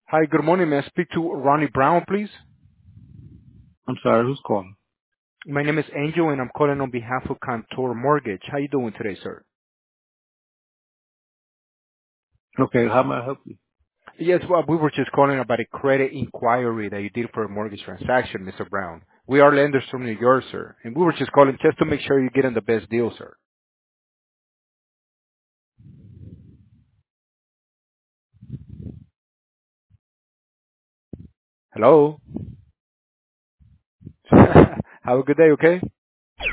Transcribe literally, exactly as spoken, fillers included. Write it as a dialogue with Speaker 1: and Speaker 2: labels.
Speaker 1: Hi, good morning. May I speak to Ronnie Brown, please?
Speaker 2: I'm sorry, who's calling?
Speaker 1: My name is Angel, and I'm calling on behalf of Contour Mortgage. How you doing today, sir?
Speaker 2: Okay, how may I help you?
Speaker 1: Yes, well, we were just calling about a credit inquiry that you did for a mortgage transaction, Mister Brown. We are lenders from New York, sir, and we were just calling just to make sure you're getting the best deal, sir. Hello? Have a good day, okay?